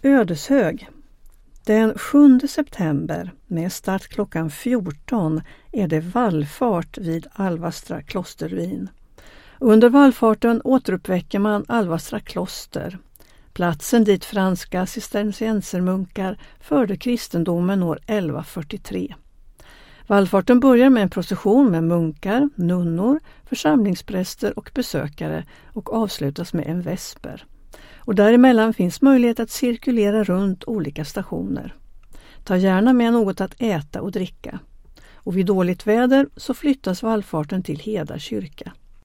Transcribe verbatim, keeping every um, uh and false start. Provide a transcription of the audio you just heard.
Ödeshög. Den sjunde september med start klockan fjorton är det vallfart vid Alvastra klosterruin. Under vallfarten återuppväcker man Alvastra kloster, platsen dit franska cisterciensermunkar förde kristendomen år elva fyrtiotre. Vallfarten börjar med en procession med munkar, nunnor, församlingspräster och besökare och avslutas med en vesper. Och däremellan finns möjlighet att cirkulera runt olika stationer. Ta gärna med något att äta och dricka. Och vid dåligt väder så flyttas vallfarten till Heda kyrka.